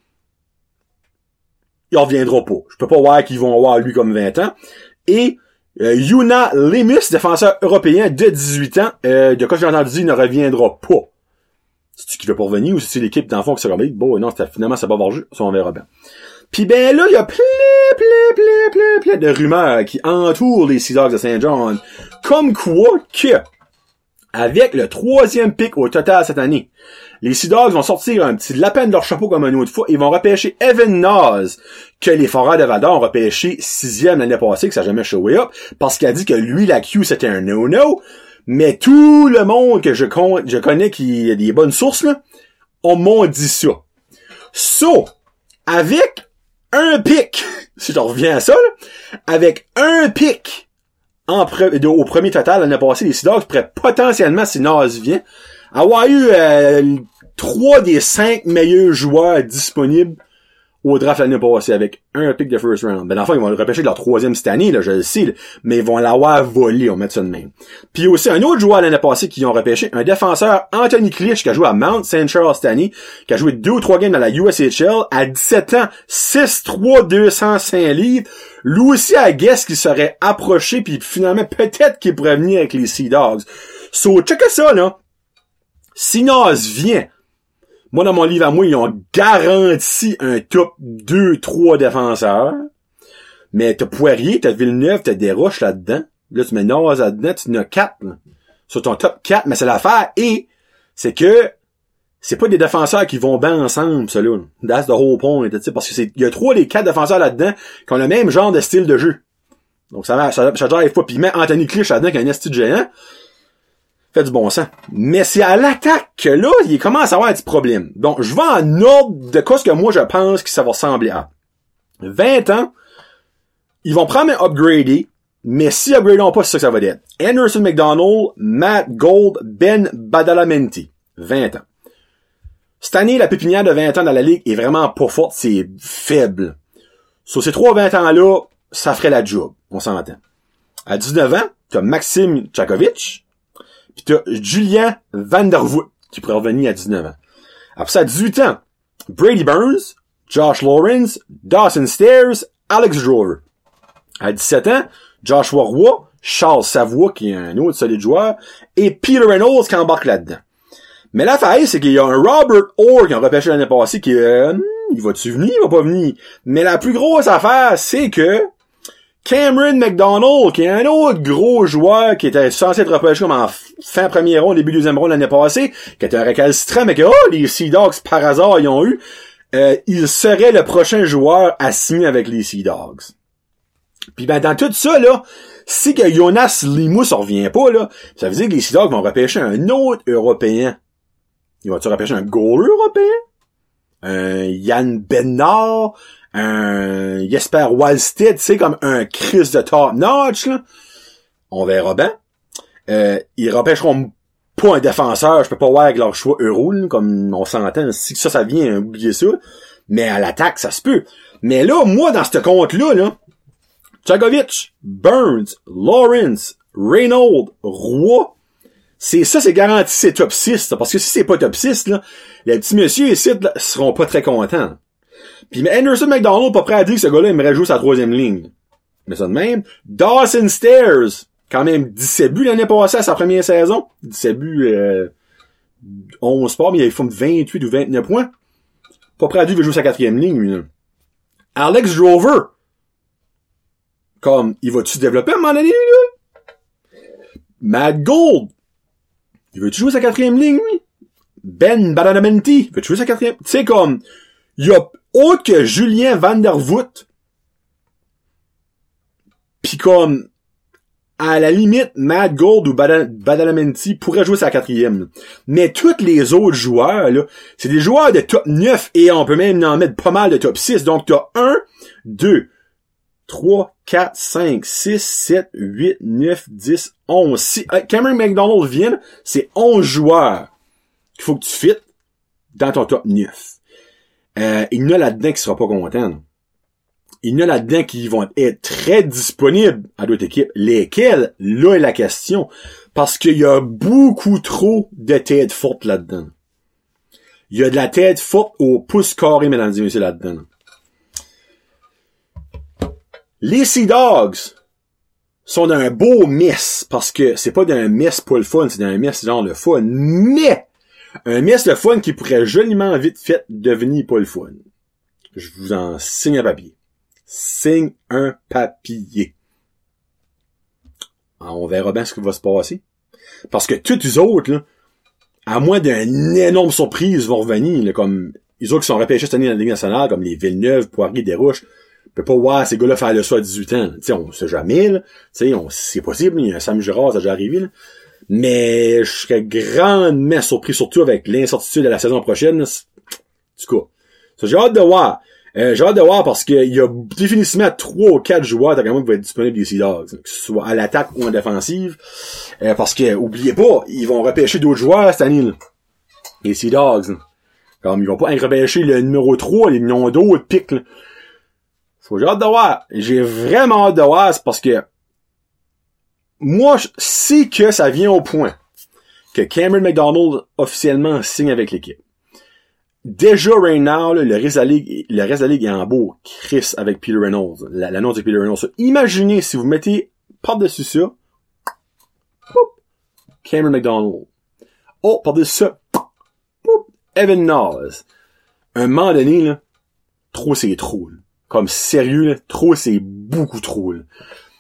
il reviendra pas. Je peux pas voir qu'ils vont avoir lui comme vingt ans. Et euh, Yuna Lemus, défenseur européen de dix-huit ans, euh, de quoi j'ai entendu dire, ne reviendra pas. C'est-tu qui veut pas revenir ou c'est l'équipe d'enfants qui se remet? Bon, non, finalement, ça va avoir jeu. Ça, on verra bien. Puis ben là, il y a plein, plein, plein, plein, plein de rumeurs qui entourent les Sea Dogs de Saint John. Comme quoi que, avec le troisième pick au total cette année, les Sea Dogs vont sortir un petit lapin de leur chapeau comme un autre fois. Ils vont repêcher Evan Nas, que les Foreurs de Val-d'Or ont repêché sixième l'année passée, que ça n'a jamais showé up, parce qu'il a dit que lui, la Q, c'était un no-no. Mais tout le monde que je, con- je connais qui a des bonnes sources, là, on m'ont dit ça. So, avec un pic, si je reviens à ça, là, avec un pic en pre- au premier total l'année passée, les Sea Dogs pourraient potentiellement, si Nas vient, avoir eu euh, trois des cinq meilleurs joueurs disponibles au draft l'année passée avec un pick de first round. Ben, enfin, ils vont le repêcher de leur troisième cette année, là, je le sais, là, mais ils vont l'avoir volé, on met ça de même. Puis aussi, un autre joueur l'année passée qui ont repêché, un défenseur, Anthony Clich, qui a joué à Mount Saint Charles cette année, qui a joué deux ou trois games dans la U S H L, à dix-sept ans, six trois, deux cent cinq livres. Lui aussi, à guess qu'il serait approché, puis finalement, peut-être qu'il pourrait venir avec les Sea Dogs. So, check ça, là. Si Nas vient, moi, dans mon livre à moi, ils ont garanti un top deux trois défenseurs. Mais t'as Poirier, t'as Villeneuve, t'as Desroches là-dedans. Là, tu mets Nas là-dedans, tu en as quatre, là. Sur ton top quatre, mais c'est l'affaire. Et, c'est que, c'est pas des défenseurs qui vont bien ensemble, ça, là. That's the whole point, tu sais, parce que c'est, il y a trois des quatre défenseurs là-dedans qui ont le même genre de style de jeu. Donc, ça va, ça, ça drive pas. Puis, met Anthony Clich là-dedans qui a un esti de géant. Fait du bon sens. Mais c'est à l'attaque que là, il commence à avoir un petit problème. Donc, je vais en ordre de quoi ce que moi je pense que ça va ressembler à. vingt ans, ils vont prendre un upgradé, mais si upgradons pas, c'est ça que ça va être. Anderson McDonald, Matt Gold, Ben Badalamenti. vingt ans. Cette année, la pépinière de vingt ans dans la ligue est vraiment pas forte, c'est faible. Sur ces trois vingt ans-là, ça ferait la job. On s'entend. À dix-neuf ans, t'as Maxime Tchakovic, pis t'as Julian Vandervoort, qui pourrait revenir à dix-neuf ans. Après ça, à dix-huit ans, Brady Burns, Josh Lawrence, Dawson Stairs, Alex Drover. À dix-sept ans, Joshua Roy, Charles Savoie, qui est un autre solide joueur, et Peter Reynolds qui embarque là-dedans. Mais l'affaire, c'est qu'il y a un Robert Orr qui a repêché l'année passée qui, euh, il va-tu venir, il va pas venir. Mais la plus grosse affaire, c'est que Cameron McDonald, qui est un autre gros joueur qui était censé être repêché comme en fin premier round, début deuxième round l'année passée, qui était un récalcitrant, mais que, oh, les Sea Dogs, par hasard, ils ont eu, euh, il serait le prochain joueur à signer avec les Sea Dogs. Puis ben, dans tout ça, là, si que Jonas Limous revient pas, là, ça veut dire que les Sea Dogs vont repêcher un autre Européen. Ils vont-tu repêcher un goaler européen? Un Yann Bednar? Un Jesper Wallstedt, tu sais, comme un Chris de top notch, là. On verra bien. Euh, ils repêcheront pas un défenseur, je peux pas voir avec leur choix euro, là, comme on s'entend. Si ça, ça vient, oubliez ça. Mais à l'attaque, ça se peut. Mais là, moi, dans ce compte-là, là, Tchakovic, Burns, Lawrence, Reynolds, Roy, c'est ça, c'est garanti, c'est top six, là, parce que si c'est pas top six, là, les petits messieurs ici, là, seront pas très contents. Puis Anderson McDonald, pas prêt à dire que ce gars-là aimerait jouer sa troisième ligne. Mais ça de même. Dawson Stairs, quand même dix-sept buts l'année passée à sa première saison. dix-sept buts, euh, onze sports, mais il faut vingt-huit ou vingt-neuf points. Pas prêt à dire qu'il veut jouer sa quatrième ligne, lui, là. Alex Drover. Comme, il va-tu se développer à un moment donné, lui, là? Matt Gold. Il veut-tu jouer sa quatrième ligne, lui? Ben Badalamenti. Veut-tu jouer sa quatrième? Tu sais, comme, il y a autre que Julien Vandervoort. Pis comme, à la limite, Matt Gold ou Badal- Badalamenti pourraient jouer sa quatrième. Là. Mais tous les autres joueurs, là, c'est des joueurs de top neuf et on peut même en mettre pas mal de top six. Donc, t'as un, deux, trois, quatre, cinq, six, sept, huit, neuf, dix, onze. Si Cameron McDonald vient, c'est onze joueurs qu'il faut que tu fites. dans ton top neuf. Euh, il y en a là-dedans qui sera pas content. Il y en a là-dedans qui vont être très disponibles à d'autres équipes. Lesquelles? Là est la question. Parce qu'il y a beaucoup trop de têtes fortes là-dedans. Il y a de la tête forte au pouce carré, mesdames et messieurs, là-dedans. Les Sea Dogs sont d'un beau mess, parce que c'est pas d'un mess pour le fun, c'est d'un mess genre le fun. Mais, un mess le fun qui pourrait joliment vite fait devenir pas le fun. Je vous en signe un papier. Signe un papier. Alors, on verra bien ce qui va se passer. Parce que tous les autres, là, à moins d'une énorme surprise, vont revenir, là, comme les autres qui sont repêchés cette année dans la Ligue nationale, comme les Villeneuve, Poirier, Desroches. On peut pas voir ces gars-là faire le saut à dix-huit ans. Tu sais, on sait jamais, là. Tu sais, on, c'est possible, il y a un Sam Girard, ça a déjà arrivé, là. Mais je serais grandement surpris, surtout avec l'incertitude de la saison prochaine. Là. Du coup, ça, j'ai hâte de voir. Euh, j'ai hâte de voir parce qu'il y a définitivement trois ou quatre joueurs qui vont être disponibles des Sea Dogs, que ce soit à l'attaque ou en défensive. Euh, parce que, oubliez pas, ils vont repêcher d'autres joueurs cette année. Là. Les Sea Dogs. Là. Comme ils vont pas repêcher le numéro trois, les millions d'autres pics. Là. Faut, j'ai hâte de voir. J'ai vraiment hâte de voir, c'est parce que moi, je sais que ça vient au point que Cameron McDonald officiellement signe avec l'équipe. Déjà, right now, là, le reste de la ligue, le reste de la ligue est en beau. Chris avec Peter Reynolds. La, l'annonce de Peter Reynolds. Imaginez si vous mettez par-dessus ça, poup, Cameron McDonald. Oh, par-dessus ça, poup, Evan Niles. Un moment donné, là, trop c'est trop. Là. Comme sérieux, là, trop c'est beaucoup trop. Là.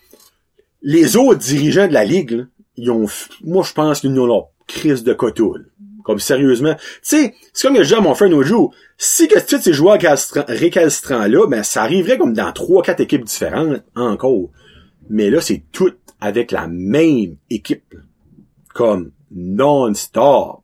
Les autres dirigeants de la ligue, là, ils ont, moi je pense qu'ils ont leur crise de coteau. Là. Comme sérieusement. Tu sais, c'est comme que je dis à mon frère l'autre jour. Si que tous ces joueurs récalcitrants-là, ben, ça arriverait comme dans trois, quatre équipes différentes, encore. Mais là, c'est tout avec la même équipe. Comme non-stop.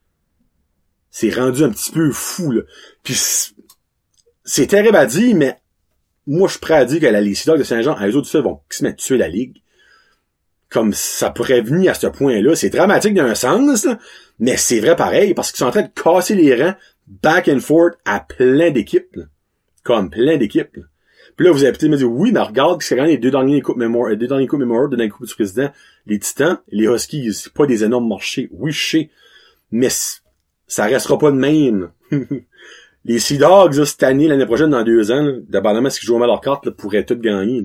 C'est rendu un petit peu fou, là. Puis, c'est terrible à dire, mais moi, je suis prêt à dire que la les Sea Dogs de Saint-Jean, eux autres, ça, vont se mettre tuer la ligue. Comme ça pourrait venir à ce point-là. C'est dramatique d'un sens, là, mais c'est vrai pareil, parce qu'ils sont en train de casser les rangs back and forth à plein d'équipes. Là. Comme plein d'équipes. Là. Puis là, vous avez peut-être me dire, oui, mais regarde, c'est quand même les deux derniers coupes mémoire, deux derniers coupes mémoire, deux derniers coupes du président, les Titans, les Huskies, c'est pas des énormes marchés. Oui, je sais. Mais ça restera pas de même. Les Sea Dogs, là, cette année, l'année prochaine, dans deux ans, dépendamment de ce qu'ils jouent mal leur carte, là, pourraient tout gagner. Là.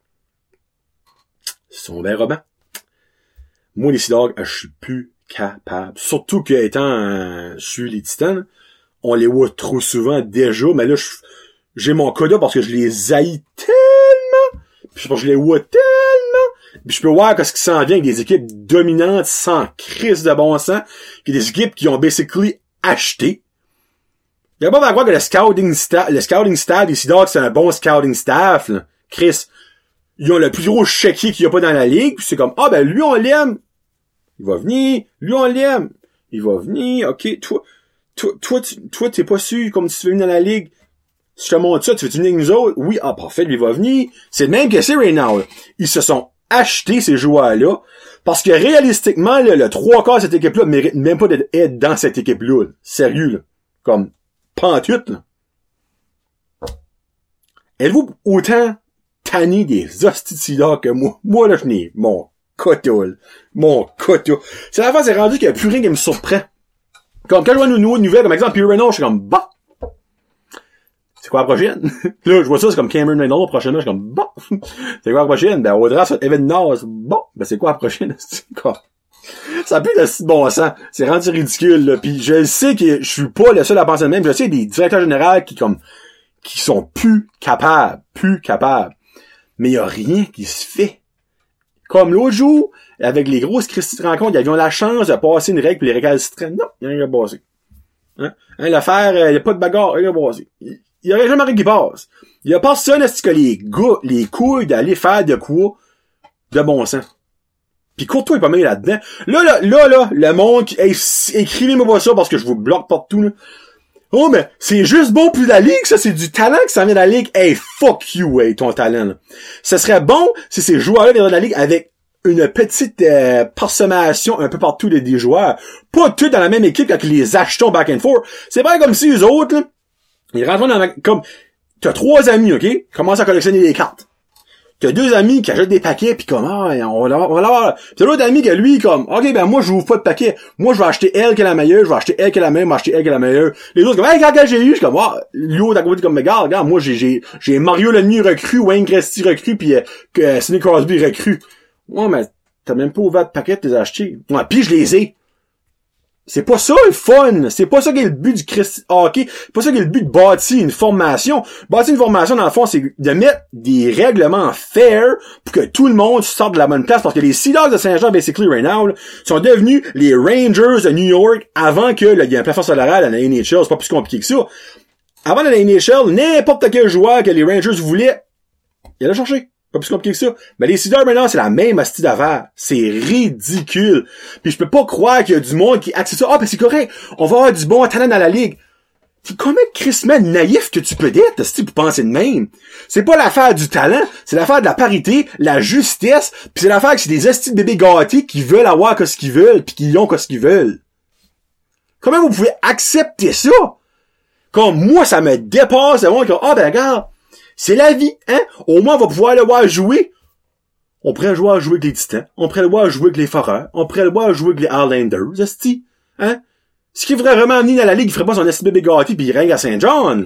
On verra bien. Moi, les Sea Dogs, je suis plus capable. Surtout que, étant, euh, je suis les Titans, là, on les voit trop souvent déjà, mais là, je, j'ai mon coda parce que je les haïs tellement, puis parce que je les vois tellement, puis je peux voir qu'est-ce qui s'en vient avec des équipes dominantes sans crise de bon sens, puis des équipes qui ont basically acheté. Il y a pas à croire que le scouting staff, le scouting staff des Sea Dogs, c'est un bon scouting staff, là. Chris, ils ont le plus gros chéquier qu'il y a pas dans la ligue, puis c'est comme, ah ben, lui, on l'aime. Il va venir. Lui, on l'aime. Il va venir. OK, toi, toi, toi, tu, toi, t'es pas sûr comme tu veux venir dans la ligue. Si je te montre ça, tu veux venir avec nous autres? Oui, ah, parfait, lui, il va venir. C'est le même que c'est right now, là. Ils se sont achetés, ces joueurs-là, parce que réalistiquement, là, le trois quarts de cette équipe-là mérite même pas d'être dans cette équipe-là, là. Sérieux, là. Comme, pantoute, là. Êtes-vous autant tanné des hosties là que moi? Moi, là, je n'ai mon coteau, là. Mon coteau. C'est la fois, c'est rendu qu'il y a plus rien qui me surprend. Comme, quand je vois une nouvelle, comme exemple, Peter Reynolds, je suis comme, bah! C'est quoi la prochaine? Là, je vois ça, c'est comme Cameron Reynolds, prochainement, je suis comme, bah! C'est quoi la prochaine? Ben, Audra, c'est Evan Niles, bon! Ben, c'est quoi la prochaine? C'est quoi? Ça pue de si bon sens. C'est rendu ridicule, là. Puis je sais que je suis pas le seul à penser de même. Je sais des directeurs généraux qui, comme, qui sont plus capables, plus capables. Mais il y a rien qui se fait. Comme l'autre jour, avec les grosses Christie de rencontres, ils avaient la chance de passer une règle pour les récalcitrants. Non, il y a rien à passer. Hein? Hein, l'affaire, il euh, n'y a pas de bagarre, il y a rien à passer. Il y aurait jamais rien qui passe. Il y a personne, est-ce que les gars, les couilles d'aller faire de quoi de bon sens. Pis cours-toi est pas mal là-dedans. Là, là, là, là, le monde qui, hey, écrivez-moi pas ça parce que je vous bloque partout, là. Oh, mais c'est juste bon pour la ligue, ça, c'est du talent qui s'en vient de la ligue. Hey, fuck you, hey, ton talent, là. Ce serait bon si ces joueurs-là viendraient de la ligue avec une petite euh, parsemation un peu partout des, des joueurs. Pas tous dans la même équipe quand ils les achetons back and forth. C'est pas comme si eux autres, là, ils rentrent dans la... Comme, t'as trois amis, OK? Ils commencent à collectionner des cartes. T'as deux amis qui achètent des paquets, pis comme, ah, on va l'avoir, on va l'avoir. Pis t'as l'autre ami qui, lui, comme, OK, ben moi, je vous ouvre pas de paquet. Moi, je vais acheter elle qui est la meilleure, je vais acheter elle qui est la meilleure, je vais acheter elle qui est la meilleure. Les autres, comme, hey, regarde, j'ai eu, je suis comme, ah, l'autre à côté, comme, regarde, regarde, moi, j'ai, j'ai, j'ai Mario Lemieux recru, Wayne Gretzky recru, pis, euh, euh, Sidney Crosby recru. Ouais, mais t'as même pas ouvert de paquet de tes achetés. Ouais, pis je les ai. C'est pas ça le fun. C'est pas ça qui est le but du Christ hockey. C'est pas ça qui est le but de bâtir une formation. Bâtir une formation, dans le fond, c'est de mettre des règlements fair pour que tout le monde sorte de la bonne place. Parce que les Sea Dogs de Saint-Jean, basically, right now, là, sont devenus les Rangers de New York avant que il y ait un plafond salarial à la N H L. C'est pas plus compliqué que ça. Avant la N H L, n'importe quel joueur que les Rangers voulaient, il allait chercher. Pas plus compliqué que ça. Mais les Sea Dogs, maintenant, c'est la même hostie d'affaires. C'est ridicule. Puis je peux pas croire qu'il y a du monde qui accepte ça. Ah, ben c'est correct. On va avoir du bon talent dans la ligue. T'es combien de crissement naïf que tu peux être, si pour penser de même? C'est pas l'affaire du talent, c'est l'affaire de la parité, la justesse, pis c'est l'affaire que c'est des hosties de bébés gâtés qui veulent avoir que ce qu'ils veulent, pis qui ont que ce qu'ils veulent. Comment vous pouvez accepter ça? Comme moi, ça me dépasse de voir que, ah, ben regarde, c'est la vie, hein? Au moins, on va pouvoir le voir jouer. On pourrait le voir jouer avec les Titans. On pourrait le voir jouer avec les Foreurs. On pourrait le voir jouer avec les Highlanders, esti. Hein? Ce qui voudrait vraiment amener dans la ligue, il ferait pas son esti bébé gâté pis il règne à Saint-John.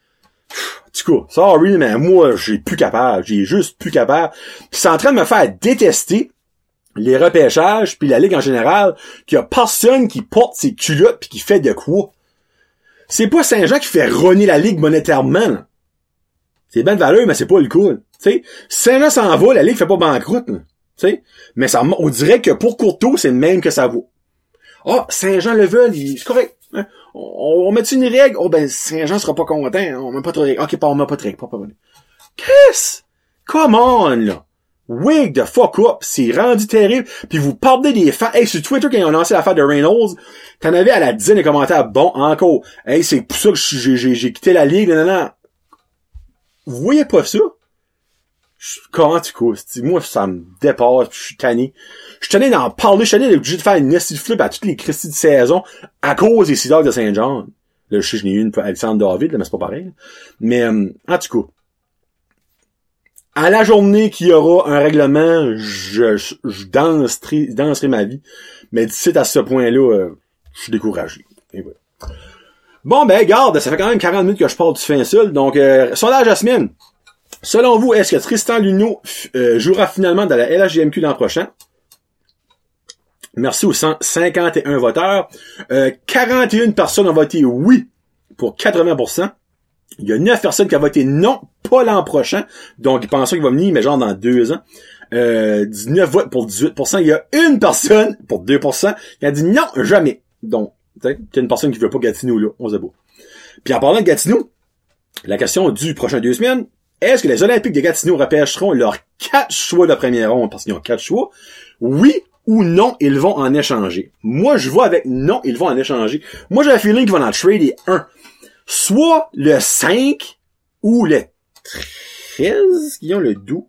En tout cas, sorry, mais moi, j'ai plus capable. J'ai juste plus capable. Pis c'est en train de me faire détester les repêchages pis la ligue en général, qu'il y a personne qui porte ses culottes pis qui fait de quoi. C'est pas Saint-Jean qui fait rogner la ligue monétairement, là. C'est bien de valeur, mais c'est pas le coup. T'sais, Saint-Jean s'en va, la ligue fait pas banqueroute. T'sais, mais ça, on dirait que pour Courtois, c'est le même que ça vaut. Ah, oh, Saint-Jean le veut, c'est correct. Hein? On, on met une règle? Oh ben, Saint-Jean sera pas content. On met pas de règle. Ok, pas, on met pas de règle. Pas, pas, pas. Qu'est-ce? Come on, là. Wake the fuck up. C'est rendu terrible. Puis vous parlez des fans. Hey, sur Twitter, quand ils ont lancé l'affaire de Reynolds, t'en avais à la dizaine de commentaires. Bon, encore. Hey, c'est pour ça que j'ai, j'ai, j'ai quitté la ligue. Non, non, non. Vous voyez pas ça? Je, comment tu cours? Moi, ça me dépasse, pis je suis tanné. Je suis tanné d'en parler, je suis tanné obligé de faire une nestie de flip à toutes les Christies de saison à cause des Sea Dogs de Saint-Jean. Là, je sais, je n'ai eu une pour Alexandre David, là, mais c'est pas pareil. Mais, euh, en tout cas, à la journée qu'il y aura un règlement, je, je, je danserai, danserai ma vie. Mais d'ici à ce point-là, euh, je suis découragé. Et voilà. Bon, ben, garde, ça fait quand même quarante minutes que je parle du fin seul. Donc, euh, sondage à la semaine. Selon vous, est-ce que Tristan Luneau euh, jouera finalement dans la L H J M Q l'an prochain? Merci aux cent cinquante et un voteurs. Euh, quarante et une personnes ont voté oui pour quatre-vingts pour cent. Il y a neuf personnes qui ont voté non, pas l'an prochain. Donc, ils pensent qu'il va venir, mais genre dans deux ans. Euh, dix-neuf votes pour dix-huit pour cent. Il y a une personne, pour deux pour cent, qui a dit non, jamais. Donc, il y a une personne qui veut pas Gatineau, là. On se bat. Puis en parlant de Gatineau, la question du prochain deux semaines, est-ce que les Olympiques de Gatineau repêcheront leurs quatre choix de première ronde parce qu'ils ont quatre choix? Oui ou non, ils vont en échanger. Moi, je vois avec non, ils vont en échanger. Moi, j'ai un feeling qu'ils vont en trader un. Soit le cinq ou le treize, qui ont le douze.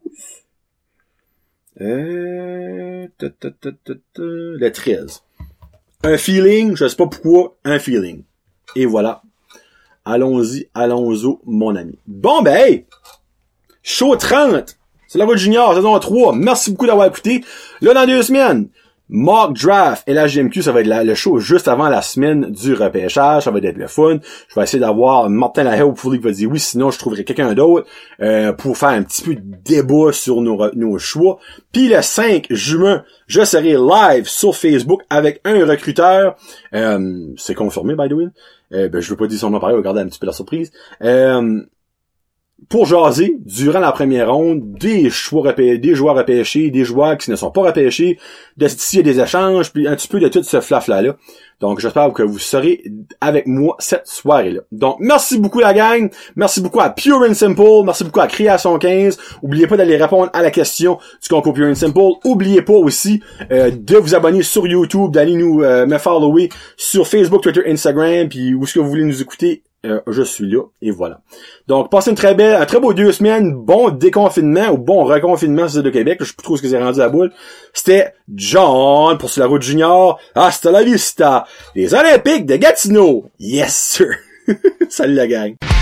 Euh, ta, ta, ta, ta, ta, le treize. Un feeling, je sais pas pourquoi, un feeling. Et voilà. Allons-y, allons-y, mon ami. Bon, ben, hey! Show trente! C'est la Route Junior, saison trois. Merci beaucoup d'avoir écouté. Là, dans deux semaines, mock draft et la G M Q, ça va être la, le show juste avant la semaine du repêchage. Ça va être le fun. Je vais essayer d'avoir Martin Lahaye pour qui va dire oui, sinon je trouverai quelqu'un d'autre euh, pour faire un petit peu de débat sur nos, nos choix. Puis le cinq juin, je serai live sur Facebook avec un recruteur. Euh, c'est confirmé, by the way. Euh, ben, je veux pas dire son nom pareil, regardez un petit peu la surprise. Euh, pour jaser, durant la première ronde, des choix repêchés, des joueurs repêchés, des joueurs qui ne sont pas repêchés, de s'il y a des échanges, puis un petit peu de tout ce flafla-là. Donc, j'espère que vous serez avec moi cette soirée-là. Donc, merci beaucoup la gang, merci beaucoup à Pure and Simple, merci beaucoup à Création quinze. Oubliez pas d'aller répondre à la question du concours Pure and Simple. Oubliez pas aussi euh, de vous abonner sur YouTube, d'aller nous euh, me follower sur Facebook, Twitter, Instagram, puis où est-ce que vous voulez nous écouter. Euh, je suis là, et voilà. Donc, passez une très belle, un très beau deux semaines, bon déconfinement, ou bon reconfinement, c'est de Québec, je sais plus trop ce que c'est rendu à la boule. C'était John, pour Sur la route junior, hasta la vista, les Olympiques de Gatineau, yes sir! Salut la gang!